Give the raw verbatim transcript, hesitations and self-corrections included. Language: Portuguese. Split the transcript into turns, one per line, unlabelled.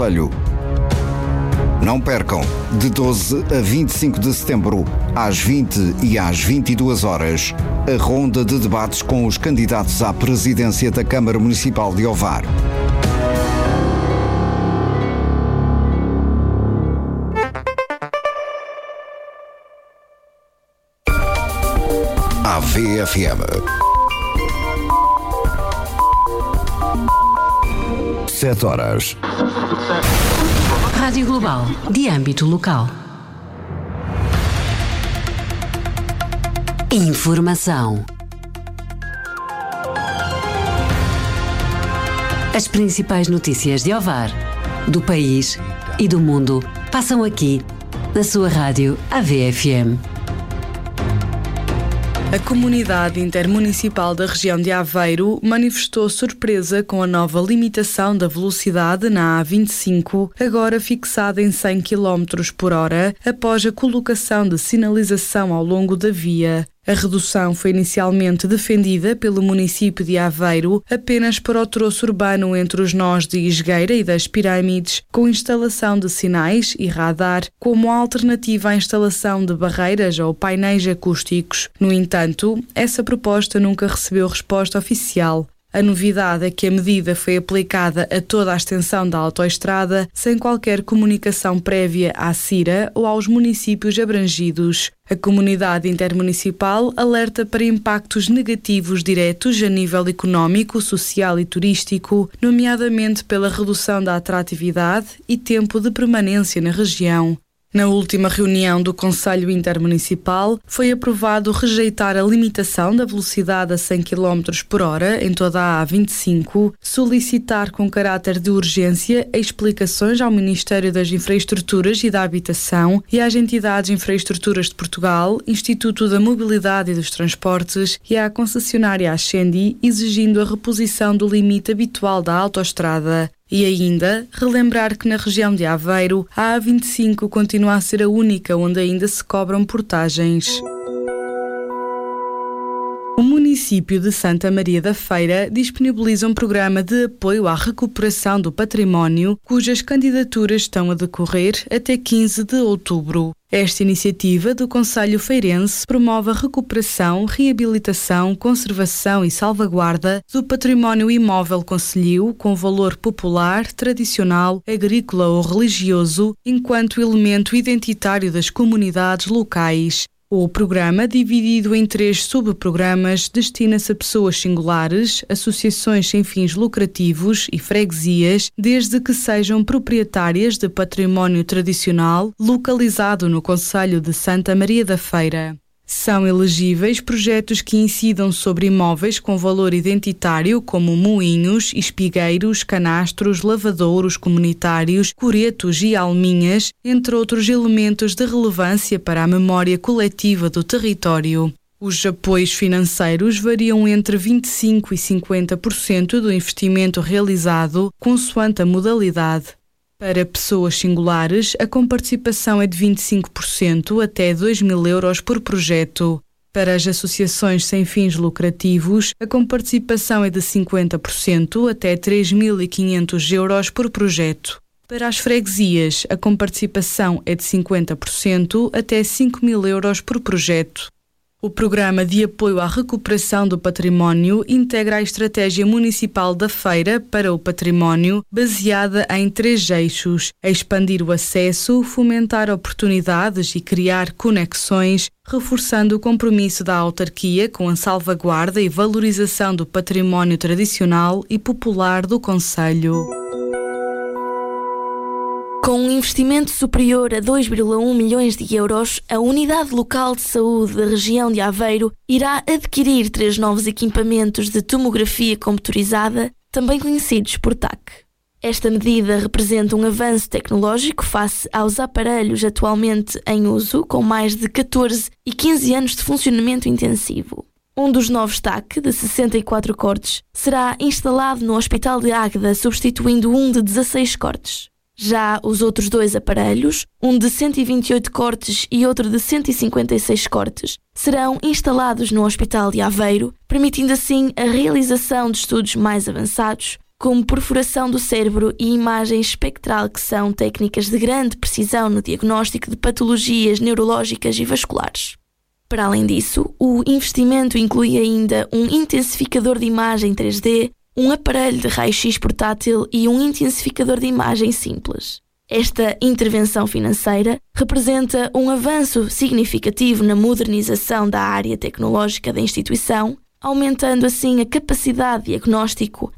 Olho. Não percam, de doze a vinte e cinco de setembro, às vinte e às vinte e duas horas, a ronda de debates com os candidatos à presidência da Câmara Municipal de Ovar. A V F M. Sete horas.
Rádio Global, de âmbito local. Informação. As principais notícias de Ovar, do país e do mundo passam aqui, na sua rádio A V F M.
A comunidade intermunicipal da região de Aveiro manifestou surpresa com a nova limitação da velocidade na A vinte e cinco, agora fixada em cem quilómetros por hora, após a colocação de sinalização ao longo da via. A redução foi inicialmente defendida pelo município de Aveiro apenas para o troço urbano entre os nós de Isgueira e das Pirâmides, com instalação de sinais e radar, como alternativa à instalação de barreiras ou painéis acústicos. No entanto, essa proposta nunca recebeu resposta oficial. A novidade é que a medida foi aplicada a toda a extensão da autoestrada, sem qualquer comunicação prévia à CIRA ou aos municípios abrangidos. A comunidade intermunicipal alerta para impactos negativos diretos a nível económico, social e turístico, nomeadamente pela redução da atratividade e tempo de permanência na região. Na última reunião do Conselho Intermunicipal, foi aprovado rejeitar a limitação da velocidade a cem quilómetros por hora em toda a A vinte e cinco, solicitar com caráter de urgência explicações ao Ministério das Infraestruturas e da Habitação e às entidades Infraestruturas de Portugal, Instituto da Mobilidade e dos Transportes e à concessionária Ascendi, exigindo a reposição do limite habitual da autoestrada. E ainda, relembrar que na região de Aveiro, a A vinte e cinco continua a ser a única onde ainda se cobram portagens. O município de Santa Maria da Feira disponibiliza um programa de apoio à recuperação do património, cujas candidaturas estão a decorrer até quinze de outubro. Esta iniciativa do Conselho Feirense promove a recuperação, reabilitação, conservação e salvaguarda do património imóvel concelhio com valor popular, tradicional, agrícola ou religioso, enquanto elemento identitário das comunidades locais. O programa, dividido em três subprogramas, destina-se a pessoas singulares, associações sem fins lucrativos e freguesias, desde que sejam proprietárias de património tradicional localizado no concelho de Santa Maria da Feira. São elegíveis projetos que incidam sobre imóveis com valor identitário, como moinhos, espigueiros, canastros, lavadouros comunitários, coretos e alminhas, entre outros elementos de relevância para a memória coletiva do território. Os apoios financeiros variam entre vinte e cinco por cento e cinquenta por cento do investimento realizado, consoante a modalidade. Para pessoas singulares, a comparticipação é de vinte e cinco por cento até dois mil euros por projeto. Para as associações sem fins lucrativos, a comparticipação é de cinquenta por cento até três mil e quinhentos euros por projeto. Para as freguesias, a comparticipação é de cinquenta por cento até cinco mil euros por projeto. O Programa de Apoio à Recuperação do Património integra a Estratégia Municipal da Feira para o Património, baseada em três eixos: expandir o acesso, fomentar oportunidades e criar conexões, reforçando o compromisso da autarquia com a salvaguarda e valorização do património tradicional e popular do concelho.
Com um investimento superior a dois vírgula um milhões de euros, a Unidade Local de Saúde da região de Aveiro irá adquirir três novos equipamentos de tomografia computadorizada, também conhecidos por T A C. Esta medida representa um avanço tecnológico face aos aparelhos atualmente em uso, com mais de catorze e quinze anos de funcionamento intensivo. Um dos novos T A C, de sessenta e quatro cortes, será instalado no Hospital de Águeda, substituindo um de dezasseis cortes. Já os outros dois aparelhos, um de cento e vinte e oito cortes e outro de cento e cinquenta e seis cortes, serão instalados no Hospital de Aveiro, permitindo assim a realização de estudos mais avançados, como perfuração do cérebro e imagem espectral, que são técnicas de grande precisão no diagnóstico de patologias neurológicas e vasculares. Para além disso, o investimento inclui ainda um intensificador de imagem três D, um aparelho de raio-x portátil e um intensificador de imagem simples. Esta intervenção financeira representa um avanço significativo na modernização da área tecnológica da instituição, aumentando assim a capacidade de diagnóstico,